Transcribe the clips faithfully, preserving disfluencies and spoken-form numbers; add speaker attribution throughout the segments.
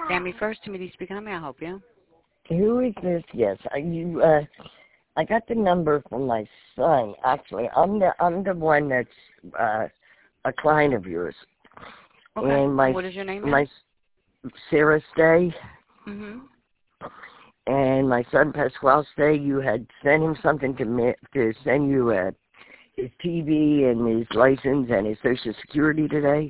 Speaker 1: Family First, Timothy speaking. How may I help you?
Speaker 2: Who is this? Yes, I, you. Uh, I got the number from my son. Actually, I'm the I'm the one that's uh, a client of yours.
Speaker 1: Okay.
Speaker 2: And my
Speaker 1: What is your name?
Speaker 2: my Sarah Stay.
Speaker 1: Mhm.
Speaker 2: And my son Pasquale Stay. You had sent him something to me to send you uh, his T V and his license and his Social Security today.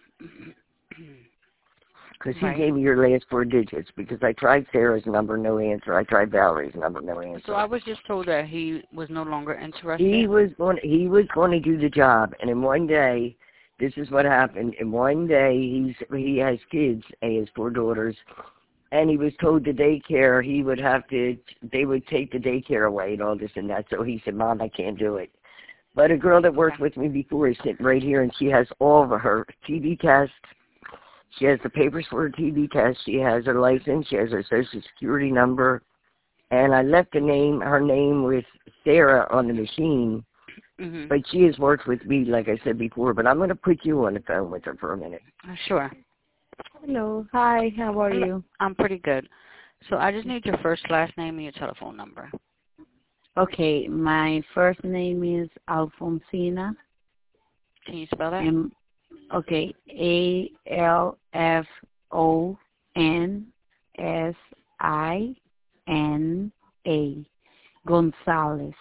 Speaker 2: Because he
Speaker 1: Right.
Speaker 2: gave me your last four digits. Because I tried Sarah's number, no answer. I tried Valerie's number, no answer.
Speaker 1: So I was just told that he was no longer interested.
Speaker 2: He was going. He was going to do the job, and in one day, this is what happened. In one day, he's he has kids. He has four daughters, and he was told the daycare he would have to. They would take the daycare away and all this and that. So he said, "Mom, I can't do it." But a girl that worked
Speaker 1: Okay.
Speaker 2: with me before is sitting right here, and she has all of her T V tests. She has the papers for her T V test. She has her license. She has her Social Security number. And I left the name, her name with Sarah on the machine.
Speaker 1: Mhm.
Speaker 2: But she has worked with me, like I said before. But I'm going to put you on the phone with her for a minute.
Speaker 1: Uh, Sure.
Speaker 3: Hello. Hi. How are
Speaker 1: Hello.
Speaker 3: you?
Speaker 1: I'm pretty good. So I just need your first, last name, and your telephone number.
Speaker 3: Okay. My first name is Alfonsina.
Speaker 1: Can you spell that?
Speaker 3: M. Okay. A L F O N S I N A. Gonzalez.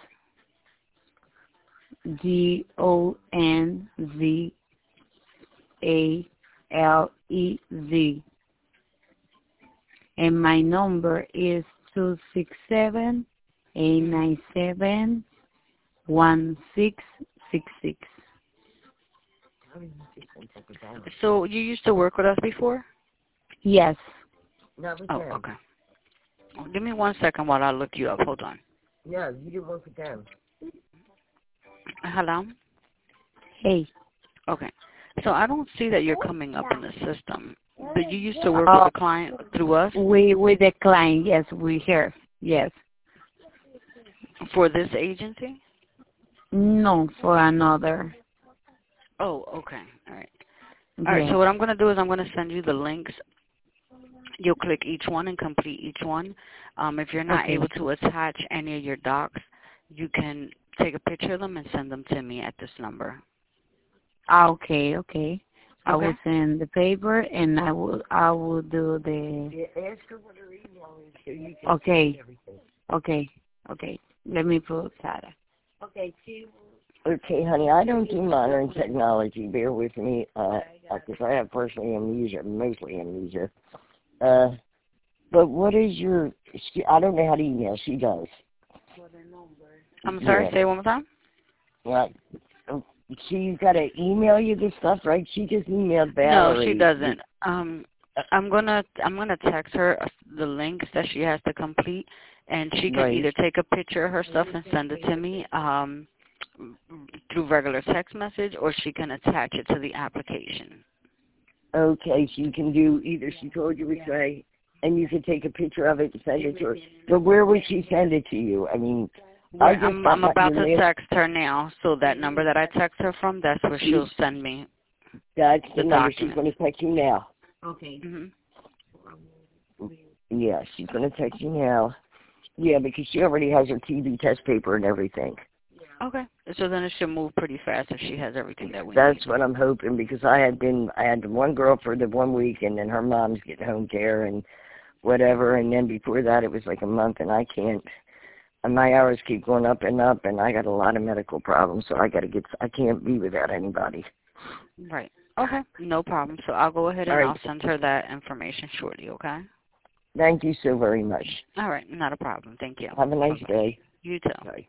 Speaker 3: G O N Z A L E Z. And my number is two six seven, eight nine seven, one six six six.
Speaker 1: So you used to work with us before?
Speaker 3: Yes.
Speaker 2: Not with
Speaker 1: Oh,
Speaker 2: them.
Speaker 1: okay. Well, give me one second while I look you up. Hold on.
Speaker 2: No, you didn't work with them.
Speaker 1: Hello?
Speaker 3: Hey.
Speaker 1: Okay. So I don't see that you're coming up in the system. But you used to work
Speaker 3: Uh,
Speaker 1: with a client through us
Speaker 3: We with the client, yes, we here. Yes.
Speaker 1: for this agency?
Speaker 3: No, for another.
Speaker 1: Oh, okay. All right. All right,
Speaker 3: Yes.
Speaker 1: so what I'm going to do is I'm going to send you the links. You'll click each one and complete each one. Um, if you're not
Speaker 3: Okay.
Speaker 1: able to attach any of your docs, you can take a picture of them and send them to me at this number.
Speaker 3: Ah, okay, okay. I
Speaker 1: Okay.
Speaker 3: will send the paper and I will I will do the
Speaker 2: Yeah, ask her what her email is so you can
Speaker 3: okay.
Speaker 2: see everything.
Speaker 3: Okay. Okay. Let me put Sarah.
Speaker 2: Okay, see. Okay, honey, I don't do modern technology. Bear with me, uh, because I have partially amnesia, mostly amnesia. Uh, but what is your? She, I don't know how to email. She does.
Speaker 1: I'm sorry,
Speaker 2: Yeah.
Speaker 1: say it one more time.
Speaker 2: Right. She's got to email you this stuff, right? She just emailed
Speaker 1: No,
Speaker 2: Valerie.
Speaker 1: she doesn't. Um, I'm gonna I'm gonna text her the links that she has to complete, and she can
Speaker 2: Right.
Speaker 1: either take a picture of her stuff and send it to me um, through regular text message, or she can attach it to the application.
Speaker 2: Okay, she can do either. She told you which way, and you can take a picture of it and send it to her. But where would she send it to you? I mean, I
Speaker 1: Where,
Speaker 2: just
Speaker 1: I'm,
Speaker 2: got
Speaker 1: I'm
Speaker 2: my,
Speaker 1: about
Speaker 2: your
Speaker 1: to
Speaker 2: last,
Speaker 1: text her now, so that number that I text her from, that's where she'll send me
Speaker 2: that's the,
Speaker 1: the
Speaker 2: number she's
Speaker 1: document.
Speaker 2: going to text you now.
Speaker 3: Okay.
Speaker 1: hmm
Speaker 2: Yeah, she's going to text you now. Yeah, because she already has her T V test paper and everything.
Speaker 1: Okay. So then it should move pretty fast if she has everything that we
Speaker 2: That's
Speaker 1: need.
Speaker 2: what I'm hoping, because I had been, I had one girl for the one week, and then her mom's getting home care and whatever, and then before that it was like a month, and I can't, and my hours keep going up and up, and I got a lot of medical problems, so I got to get, I can't be without anybody.
Speaker 1: Right. Okay. No problem. So I'll go ahead and
Speaker 2: All right.
Speaker 1: I'll send her that information shortly, okay?
Speaker 2: Thank you so very much.
Speaker 1: All right. Not a problem. Thank you.
Speaker 2: Have a nice
Speaker 1: Bye-bye.
Speaker 2: day.
Speaker 1: You too.
Speaker 2: Bye.